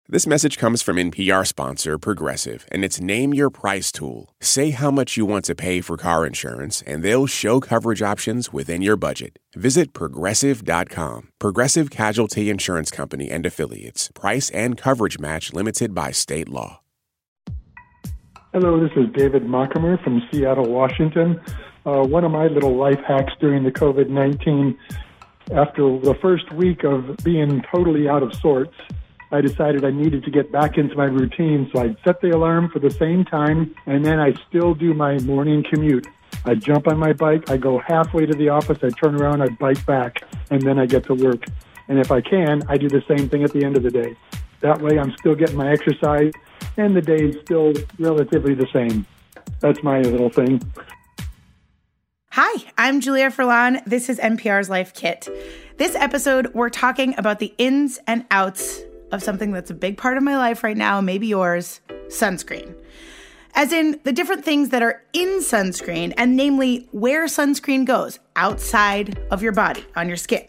This message comes from NPR sponsor Progressive and its Name Your Price tool. Say how much you want to pay for car insurance, and they'll show coverage options within your budget. Visit Progressive.com. Progressive Casualty Insurance Company and Affiliates. Price and coverage match limited by state law. Hello, this is David Mockemer from Seattle, Washington. One of my little life hacks during the COVID-19, after the first week of being totally out of sorts, I decided I needed to get back into my routine, so I'd set the alarm for the same time, and then I still do my morning commute. I jump on my bike, I go halfway to the office, I turn around, I bike back, and then I get to work. And if I can, I do the same thing at the end of the day. That way I'm still getting my exercise, and the day's still relatively the same. That's my little thing. Hi, I'm Julia Furlan. This is NPR's Life Kit. This episode, we're talking about the ins and outs of something that's a big part of my life right now, maybe yours, sunscreen. As in the different things that are in sunscreen, and namely where sunscreen goes, outside of your body, on your skin.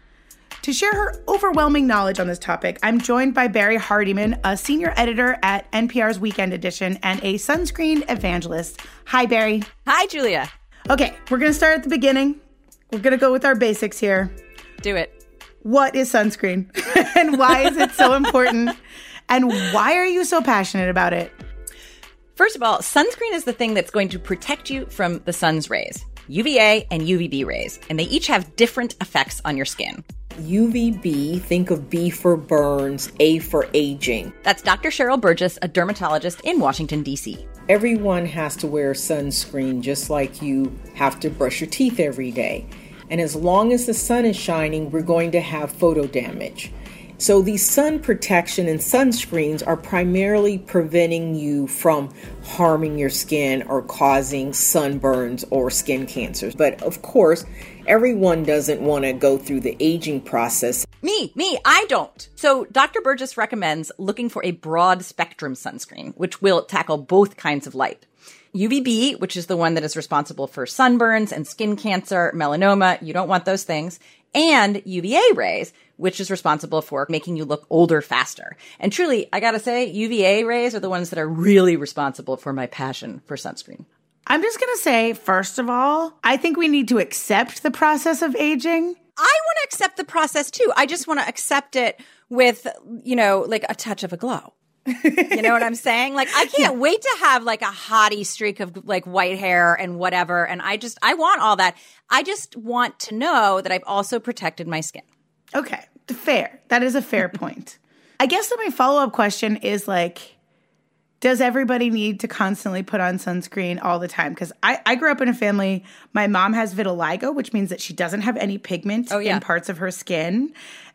To share her overwhelming knowledge on this topic, I'm joined by Barry Hardiman, a senior editor at NPR's Weekend Edition and a sunscreen evangelist. Hi, Barry. Hi, Julia. Okay, we're going to start at the beginning. We're going to go with our basics here. Do it. What is sunscreen? And why is it so important? And why are you so passionate about it? First of all, sunscreen is the thing that's going to protect you from the sun's rays, UVA and UVB rays, and they each have different effects on your skin. UVB, think of B for burns, A for aging. That's Dr. Cheryl Burgess, a dermatologist in Washington, D.C. Everyone has to wear sunscreen just like you have to brush your teeth every day. And as long as the sun is shining, we're going to have photo damage. So these sun protection and sunscreens are primarily preventing you from harming your skin or causing sunburns or skin cancers. But of course, everyone doesn't want to go through the aging process. Me, I don't. So Dr. Burgess recommends looking for a broad spectrum sunscreen, which will tackle both kinds of light. UVB, which is the one that is responsible for sunburns and skin cancer, melanoma, you don't want those things, and UVA rays, which is responsible for making you look older faster. And truly, I gotta say, UVA rays are the ones that are really responsible for my passion for sunscreen. I'm just gonna say, first of all, I think we need to accept the process of aging. I want to accept the process too. I just want to accept it with, like a touch of a glow. You know what I'm saying? Like, I can't wait to have like a hottie streak of like white hair and whatever. And I want all that. I just want to know that I've also protected my skin. Okay, fair. That is a fair point. I guess that my follow-up question is like, does everybody need to constantly put on sunscreen all the time? Because I grew up in a family, my mom has vitiligo, which means that she doesn't have any pigment in parts of her skin.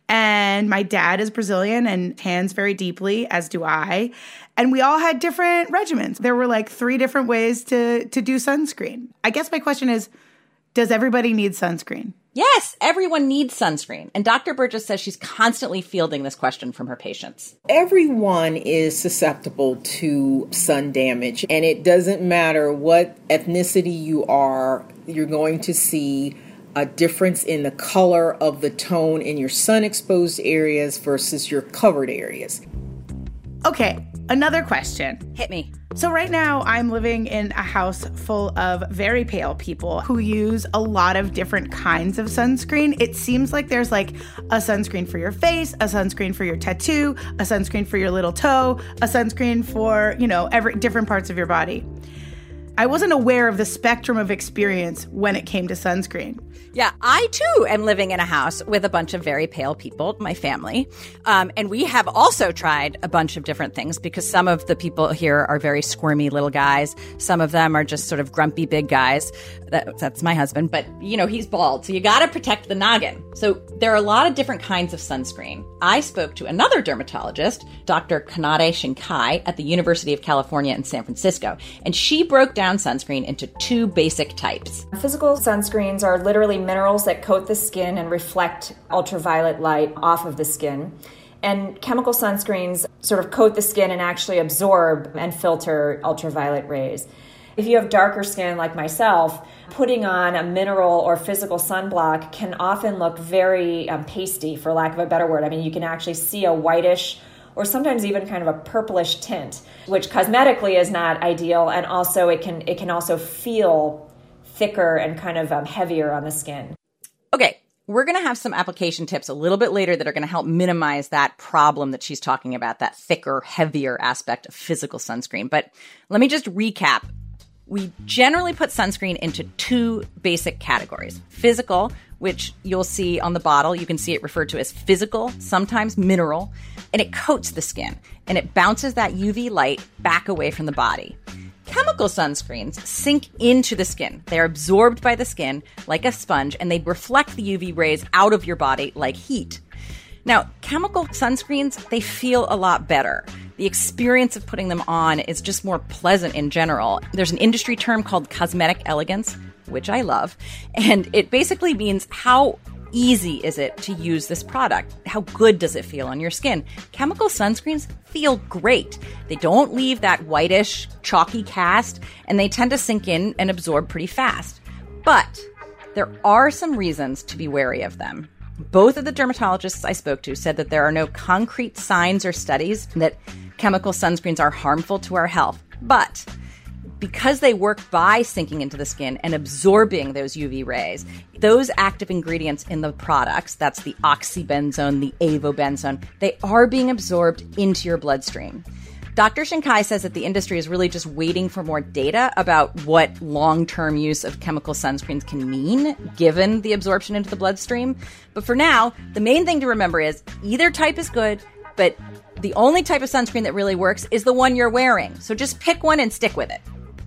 And my dad is Brazilian and tans very deeply, as do I. And we all had different regimens. There were like 3 different ways to do sunscreen. I guess my question is, does everybody need sunscreen? Yes, everyone needs sunscreen. And Dr. Burgess says she's constantly fielding this question from her patients. Everyone is susceptible to sun damage, and it doesn't matter what ethnicity you are, you're going to see a difference in the color of the tone in your sun-exposed areas versus your covered areas. Okay, another question. Hit me. So right now, I'm living in a house full of very pale people who use a lot of different kinds of sunscreen. It seems like there's like a sunscreen for your face, a sunscreen for your tattoo, a sunscreen for your little toe, a sunscreen for, every different parts of your body. I wasn't aware of the spectrum of experience when it came to sunscreen. Yeah, I too am living in a house with a bunch of very pale people, my family. And we have also tried a bunch of different things because some of the people here are very squirmy little guys. Some of them are just sort of grumpy big guys. That's my husband, but he's bald. So you got to protect the noggin. So there are a lot of different kinds of sunscreen. I spoke to another dermatologist, Dr. Kanade Shinkai at the University of California in San Francisco, and she broke down sunscreen into 2 basic types. Physical sunscreens are literally minerals that coat the skin and reflect ultraviolet light off of the skin. And chemical sunscreens sort of coat the skin and actually absorb and filter ultraviolet rays. If you have darker skin like myself, putting on a mineral or physical sunblock can often look very pasty, for lack of a better word. I mean, you can actually see a whitish or sometimes even kind of a purplish tint, which cosmetically is not ideal. And also it can also feel thicker and kind of heavier on the skin. Okay. We're going to have some application tips a little bit later that are going to help minimize that problem that she's talking about, that thicker, heavier aspect of physical sunscreen. But let me just recap. We generally put sunscreen into two basic categories. Physical, which you'll see on the bottle. You can see it referred to as physical, sometimes mineral, and it coats the skin and it bounces that UV light back away from the body. Chemical sunscreens sink into the skin. They're absorbed by the skin like a sponge, and they reflect the UV rays out of your body like heat. Now, chemical sunscreens, they feel a lot better. The experience of putting them on is just more pleasant in general. There's an industry term called cosmetic elegance, which I love, and it basically means how easy is it to use this product? How good does it feel on your skin? Chemical sunscreens feel great. They don't leave that whitish, chalky cast, and they tend to sink in and absorb pretty fast. But there are some reasons to be wary of them. Both of the dermatologists I spoke to said that there are no concrete signs or studies that chemical sunscreens are harmful to our health. But because they work by sinking into the skin and absorbing those UV rays, those active ingredients in the products, that's the oxybenzone, the avobenzone, they are being absorbed into your bloodstream. Dr. Shinkai says that the industry is really just waiting for more data about what long-term use of chemical sunscreens can mean, given the absorption into the bloodstream. But for now, the main thing to remember is either type is good, but the only type of sunscreen that really works is the one you're wearing. So just pick one and stick with it.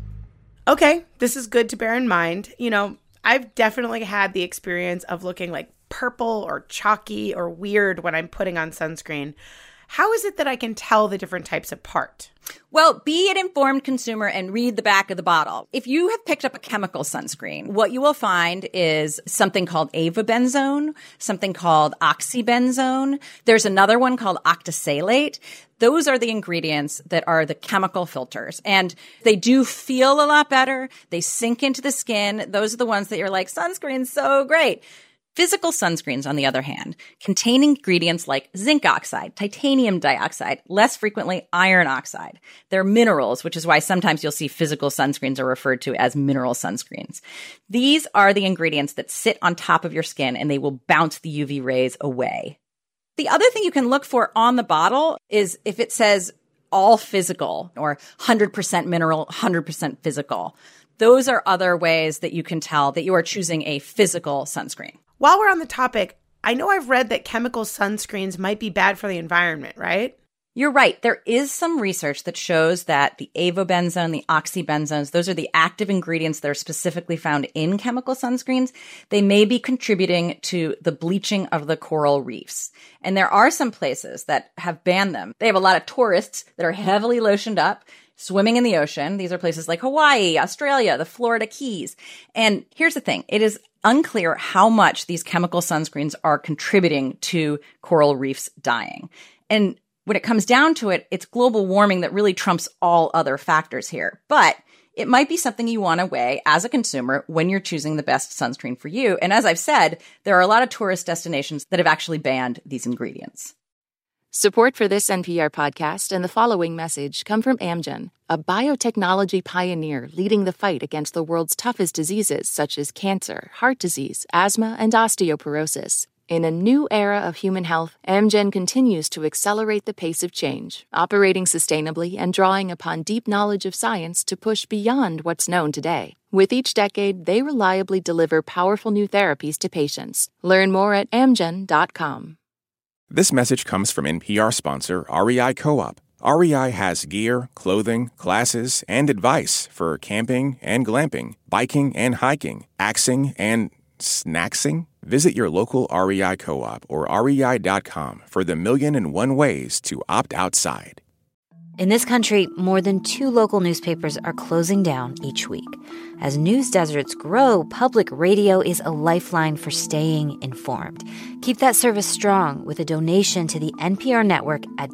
Okay, this is good to bear in mind. You know, I've definitely had the experience of looking like purple or chalky or weird when I'm putting on sunscreen. How is it that I can tell the different types apart? Well, be an informed consumer and read the back of the bottle. If you have picked up a chemical sunscreen, what you will find is something called avobenzone, something called oxybenzone. There's another one called octisalate. Those are the ingredients that are the chemical filters. And they do feel a lot better. They sink into the skin. Those are the ones that you're like, sunscreen's so great. Physical sunscreens, on the other hand, contain ingredients like zinc oxide, titanium dioxide, less frequently iron oxide. They're minerals, which is why sometimes you'll see physical sunscreens are referred to as mineral sunscreens. These are the ingredients that sit on top of your skin and they will bounce the UV rays away. The other thing you can look for on the bottle is if it says all physical or 100% mineral, 100% physical. Those are other ways that you can tell that you are choosing a physical sunscreen. While we're on the topic, I know I've read that chemical sunscreens might be bad for the environment, right? You're right. There is some research that shows that the avobenzone, the oxybenzones, those are the active ingredients that are specifically found in chemical sunscreens. They may be contributing to the bleaching of the coral reefs. And there are some places that have banned them. They have a lot of tourists that are heavily lotioned up, swimming in the ocean. These are places like Hawaii, Australia, the Florida Keys. And here's the thing. It is unclear how much these chemical sunscreens are contributing to coral reefs dying. And when it comes down to it, it's global warming that really trumps all other factors here. But it might be something you want to weigh as a consumer when you're choosing the best sunscreen for you. And as I've said, there are a lot of tourist destinations that have actually banned these ingredients. Support for this NPR podcast and the following message come from Amgen, a biotechnology pioneer leading the fight against the world's toughest diseases such as cancer, heart disease, asthma, and osteoporosis. In a new era of human health, Amgen continues to accelerate the pace of change, operating sustainably and drawing upon deep knowledge of science to push beyond what's known today. With each decade, they reliably deliver powerful new therapies to patients. Learn more at amgen.com. This message comes from NPR sponsor REI Co-op. REI has gear, clothing, classes, and advice for camping and glamping, biking and hiking, axing and snacksing. Visit your local REI Co-op or rei.com for the 1,000,001 ways to opt outside. In this country, more than 2 local newspapers are closing down each week. As news deserts grow, public radio is a lifeline for staying informed. Keep that service strong with a donation to the NPR network at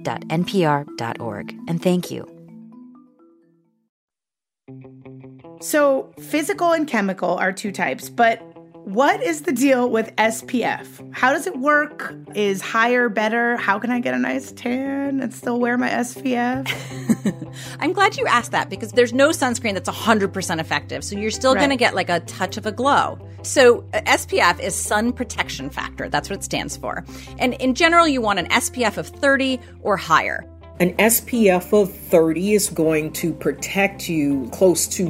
donate.npr.org. And thank you. So physical and chemical are 2 types, but what is the deal with SPF? How does it work? Is higher better? How can I get a nice tan and still wear my SPF? I'm glad you asked that because there's no sunscreen that's 100% effective. So you're still going to get like a touch of a glow. So SPF is sun protection factor. That's what it stands for. And in general, you want an SPF of 30 or higher. An SPF of 30 is going to protect you close to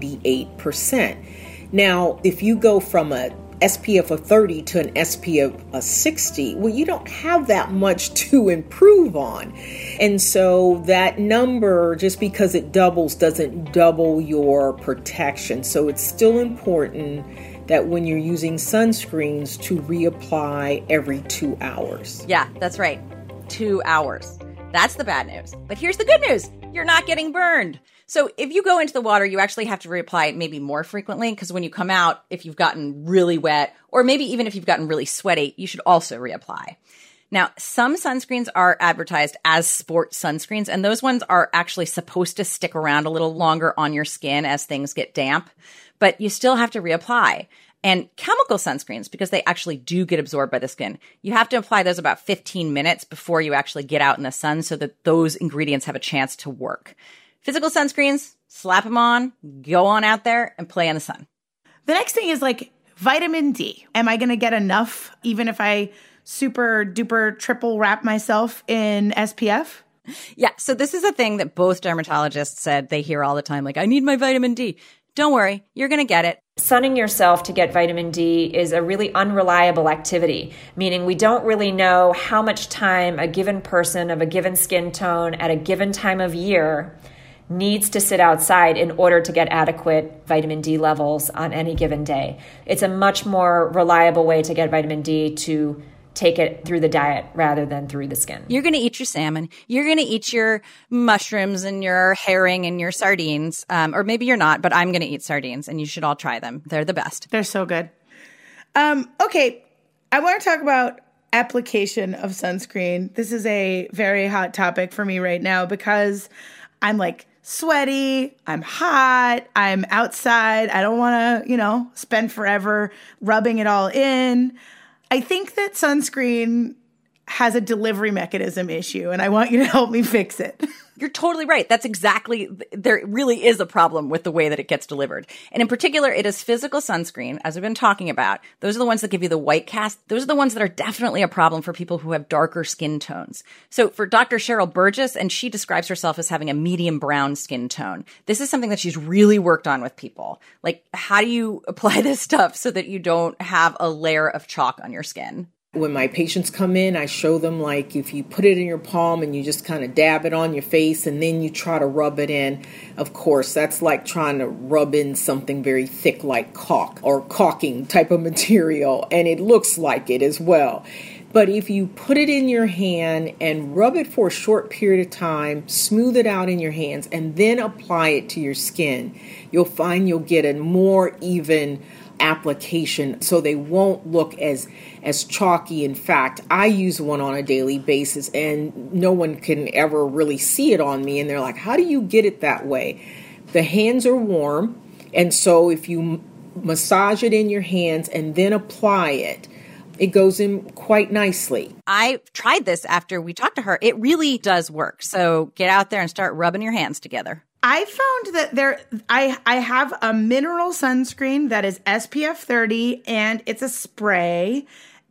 98%. Now, if you go from a SPF of 30 to an SPF of 60, well, you don't have that much to improve on. And so that number, just because it doubles, doesn't double your protection. So it's still important that when you're using sunscreens to reapply every 2 hours. Yeah, that's right. 2 hours. That's the bad news. But here's the good news. You're not getting burned. So if you go into the water, you actually have to reapply it maybe more frequently because when you come out, if you've gotten really wet, or maybe even if you've gotten really sweaty, you should also reapply. Now, some sunscreens are advertised as sport sunscreens, and those ones are actually supposed to stick around a little longer on your skin as things get damp, but you still have to reapply. And chemical sunscreens, because they actually do get absorbed by the skin, you have to apply those about 15 minutes before you actually get out in the sun so that those ingredients have a chance to work. Physical sunscreens, slap them on, go on out there and play in the sun. The next thing is like vitamin D. Am I going to get enough even if I super duper triple wrap myself in SPF? Yeah, so this is a thing that both dermatologists said they hear all the time, like, I need my vitamin D. Don't worry, you're going to get it. Sunning yourself to get vitamin D is a really unreliable activity, meaning we don't really know how much time a given person of a given skin tone at a given time of year needs to sit outside in order to get adequate vitamin D levels on any given day. It's a much more reliable way to get vitamin D to take it through the diet rather than through the skin. You're going to eat your salmon. You're going to eat your mushrooms and your herring and your sardines. Or maybe you're not, but I'm going to eat sardines and you should all try them. They're the best. They're so good. Okay. I want to talk about application of sunscreen. This is a very hot topic for me right now because I'm like sweaty, I'm hot, I'm outside. I don't want to, spend forever rubbing it all in. I think that sunscreen has a delivery mechanism issue, and I want you to help me fix it. You're totally right. That's exactly, there really is a problem with the way that it gets delivered. And in particular, it is physical sunscreen, as we've been talking about. Those are the ones that give you the white cast. Those are the ones that are definitely a problem for people who have darker skin tones. So for Dr. Cheryl Burgess, and she describes herself as having a medium brown skin tone, this is something that she's really worked on with people. Like, how do you apply this stuff so that you don't have a layer of chalk on your skin? When my patients come in, I show them like if you put it in your palm and you just kind of dab it on your face and then you try to rub it in. Of course, that's like trying to rub in something very thick like caulk or caulking type of material, and it looks like it as well. But if you put it in your hand and rub it for a short period of time, smooth it out in your hands, and then apply it to your skin, you'll find you'll get a more even application so they won't look as chalky. In fact, I use one on a daily basis and no one can ever really see it on me, and they're like, how do you get it that way? The hands are warm, and so if you massage it in your hands and then apply it, it goes in quite nicely. I tried this after we talked to her. It really does work. So get out there and start rubbing your hands together. I found that I have a mineral sunscreen that is SPF 30 and it's a spray,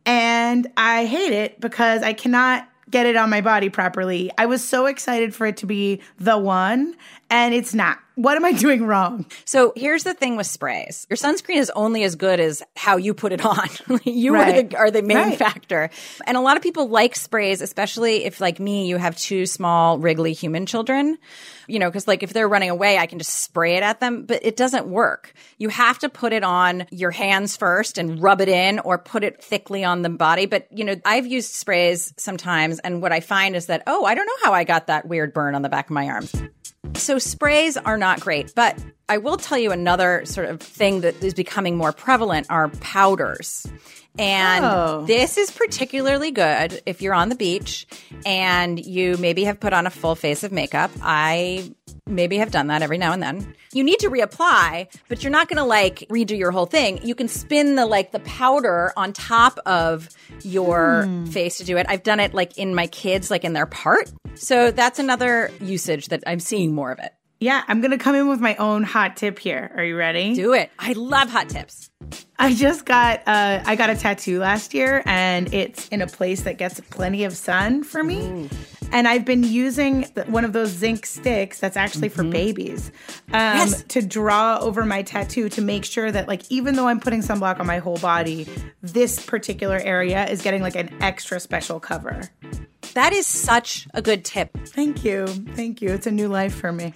and I hate it because I cannot get it on my body properly. I was so excited for it to be the one, and it's not. What am I doing wrong? So here's the thing with sprays. Your sunscreen is only as good as how you put it on. You are the main factor. And a lot of people like sprays, especially if, like me, you have two small, wriggly human children. Because like if they're running away, I can just spray it at them, but it doesn't work. You have to put it on your hands first and rub it in, or put it thickly on the body. But, I've used sprays sometimes, and what I find is that, I don't know how I got that weird burn on the back of my arms. So sprays are not great, but I will tell you another sort of thing that is becoming more prevalent are powders. And this is particularly good if you're on the beach and you maybe have put on a full face of makeup. I maybe have done that every now and then. You need to reapply, but you're not going to like redo your whole thing. You can spin the powder on top of your face to do it. I've done it like in my kids, like in their part. So that's another usage that I'm seeing more of it. Yeah, I'm going to come in with my own hot tip here. Are you ready? Do it. I love hot tips. I just got I got a tattoo last year, and it's in a place that gets plenty of sun for me. Ooh. And I've been using one of those zinc sticks that's actually for babies to draw over my tattoo to make sure that, like, even though I'm putting sunblock on my whole body, this particular area is getting like an extra special cover. That is such a good tip. Thank you. Thank you. It's a new life for me.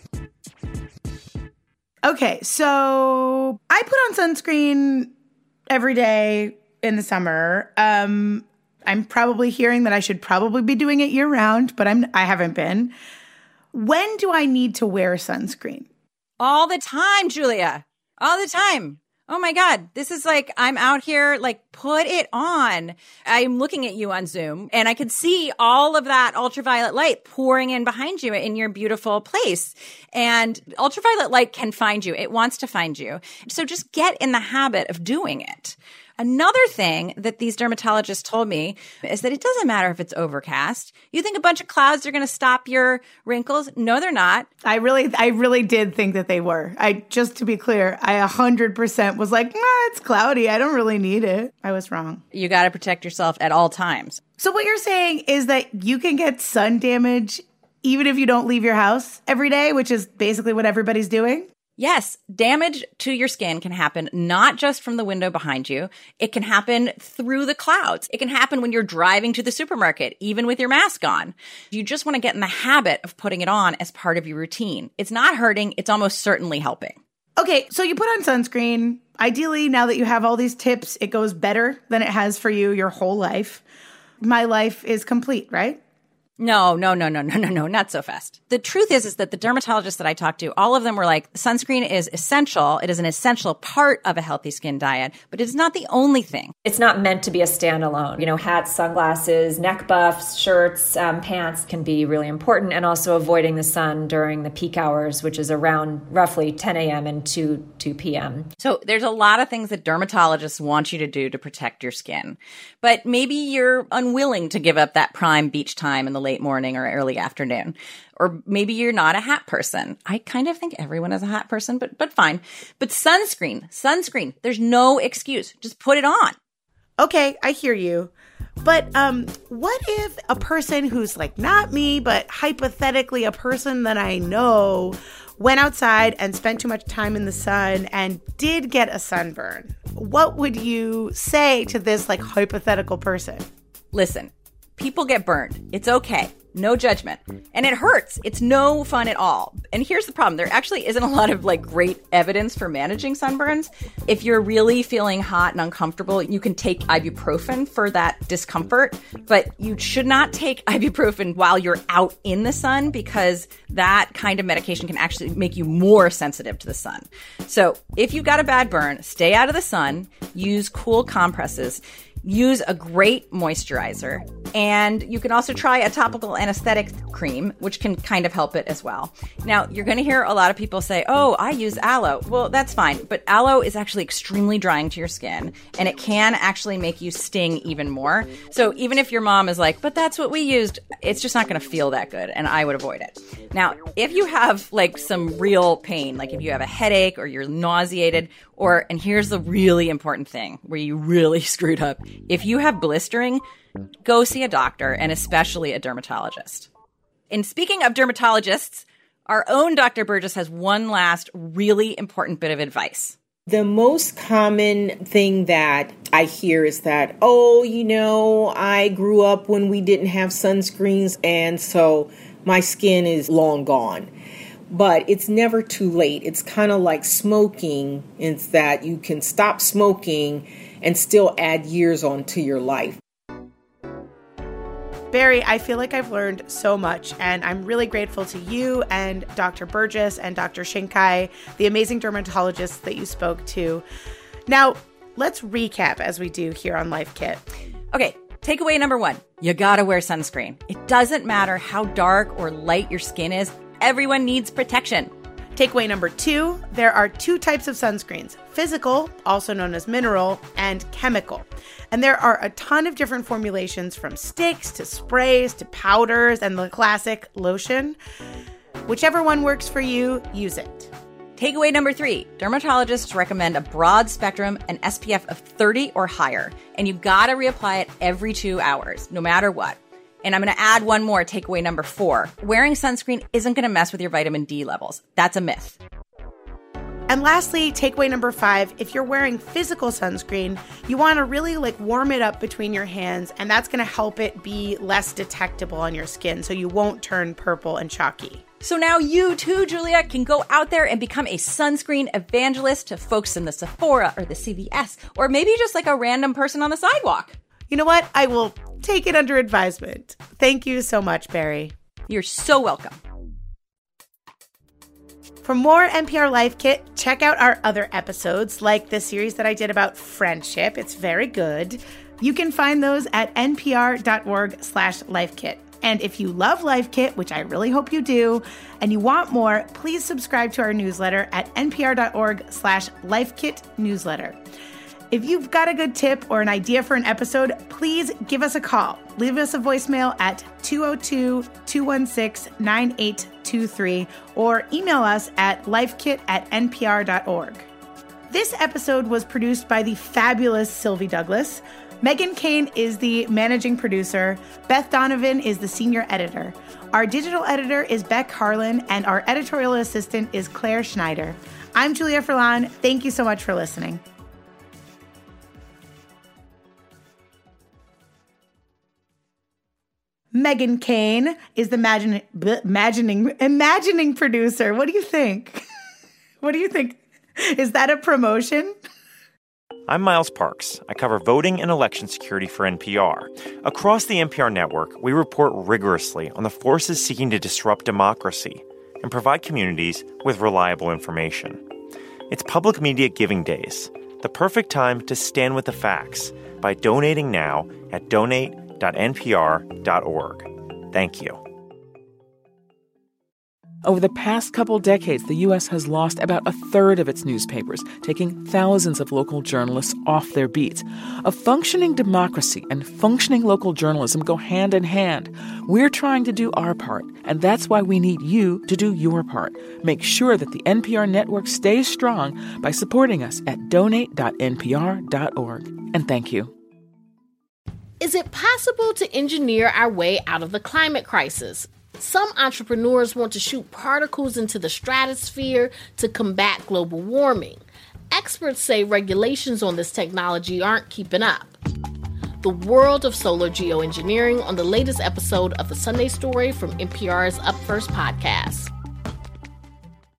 Okay, so I put on sunscreen every day in the summer. I'm probably hearing that I should probably be doing it year-round, but I haven't been. When do I need to wear sunscreen? All the time, Julia. All the time. Oh my God, this is like, I'm out here, like, put it on. I'm looking at you on Zoom and I could see all of that ultraviolet light pouring in behind you in your beautiful place. And ultraviolet light can find you. It wants to find you. So just get in the habit of doing it. Another thing that these dermatologists told me is that it doesn't matter if it's overcast. You think a bunch of clouds are going to stop your wrinkles? No, they're not. I really did think that they were. Just to be clear, I 100% was like, it's cloudy. I don't really need it. I was wrong. You got to protect yourself at all times. So what you're saying is that you can get sun damage even if you don't leave your house every day, which is basically what everybody's doing? Yes, damage to your skin can happen not just from the window behind you. It can happen through the clouds. It can happen when you're driving to the supermarket, even with your mask on. You just want to get in the habit of putting it on as part of your routine. It's not hurting. It's almost certainly helping. Okay, so you put on sunscreen. Ideally, now that you have all these tips, it goes better than it has for you your whole life. My life is complete, right? No, not so fast. The truth is that the dermatologists that I talked to, all of them were like, sunscreen is essential. It is an essential part of a healthy skin diet, but it's not the only thing. It's not meant to be a standalone. Hats, sunglasses, neck buffs, shirts, pants can be really important, and also avoiding the sun during the peak hours, which is around roughly 10 a.m. and 2 p.m. So there's a lot of things that dermatologists want you to do to protect your skin, but maybe you're unwilling to give up that prime beach time in the late morning or early afternoon. Or maybe you're not a hat person. I kind of think everyone is a hat person, but fine. But sunscreen, there's no excuse. Just put it on. Okay, I hear you. But what if a person who's like not me, but hypothetically a person that I know went outside and spent too much time in the sun and did get a sunburn? What would you say to this like hypothetical person? Listen. People get burned. It's okay. No judgment. And it hurts. It's no fun at all. And here's the problem. There actually isn't a lot of like great evidence for managing sunburns. If you're really feeling hot and uncomfortable, you can take ibuprofen for that discomfort, but you should not take ibuprofen while you're out in the sun because that kind of medication can actually make you more sensitive to the sun. So if you've got a bad burn, stay out of the sun, use cool compresses. Use a great moisturizer, and you can also try a topical anesthetic cream, which can kind of help it as well. Now, you're going to hear a lot of people say, oh, I use aloe. Well, that's fine, but aloe is actually extremely drying to your skin, and it can actually make you sting even more. So even if your mom is like, but that's what we used, it's just not going to feel that good, and I would avoid it. Now, if you have like some real pain, like if you have a headache or you're nauseated, and here's the really important thing where you really screwed up. If you have blistering, go see a doctor, and especially a dermatologist. And speaking of dermatologists, our own Dr. Burgess has one last really important bit of advice. The most common thing that I hear is that, I grew up when we didn't have sunscreens, and so my skin is long gone. But it's never too late. It's kind of like smoking. It's that you can stop smoking and still add years onto your life. Barry, I feel like I've learned so much, and I'm really grateful to you and Dr. Burgess and Dr. Shinkai, the amazing dermatologists that you spoke to. Now, let's recap as we do here on Life Kit. Okay, takeaway number 1, you gotta wear sunscreen. It doesn't matter how dark or light your skin is, everyone needs protection. Takeaway number 2, there are 2 types of sunscreens, physical, also known as mineral, and chemical. And there are a ton of different formulations from sticks to sprays to powders and the classic lotion. Whichever one works for you, use it. Takeaway number 3, dermatologists recommend a broad spectrum and SPF of 30 or higher, and you gotta reapply it every 2 hours, no matter what. And I'm going to add one more, takeaway number 4. Wearing sunscreen isn't going to mess with your vitamin D levels. That's a myth. And lastly, takeaway number 5, if you're wearing physical sunscreen, you want to really warm it up between your hands, and that's going to help it be less detectable on your skin so you won't turn purple and chalky. So now you too, Julia, can go out there and become a sunscreen evangelist to folks in the Sephora or the CVS, or maybe just like a random person on the sidewalk. You know what? I will take it under advisement. Thank you so much, Barry. You're so welcome. For more NPR Life Kit, check out our other episodes, like the series that I did about friendship. It's very good. You can find those at npr.org/lifekit. And if you love Life Kit, which I really hope you do, and you want more, please subscribe to our newsletter at npr.org/lifekitnewsletter. If you've got a good tip or an idea for an episode, please give us a call. Leave us a voicemail at 202-216-9823 or email us at lifekit@npr.org. This episode was produced by the fabulous Sylvie Douglas. Megan Kane is the managing producer. Beth Donovan is the senior editor. Our digital editor is Beck Harlan, and our editorial assistant is Claire Schneider. I'm Julia Furlan. Thank you so much for listening. Megan Kane is the imagining producer. What do you think? What do you think? Is that a promotion? I'm Miles Parks. I cover voting and election security for NPR. Across the NPR network, we report rigorously on the forces seeking to disrupt democracy and provide communities with reliable information. It's Public Media Giving Days, the perfect time to stand with the facts by donating now at donate.npr.org. Thank you. Over the past couple decades, the U.S. has lost about a third of its newspapers, taking thousands of local journalists off their beats. A functioning democracy and functioning local journalism go hand in hand. We're trying to do our part, and that's why we need you to do your part. Make sure that the NPR network stays strong by supporting us at donate.npr.org. And thank you. Is it possible to engineer our way out of the climate crisis? Some entrepreneurs want to shoot particles into the stratosphere to combat global warming. Experts say regulations on this technology aren't keeping up. The world of solar geoengineering on the latest episode of The Sunday Story from NPR's Up First podcast.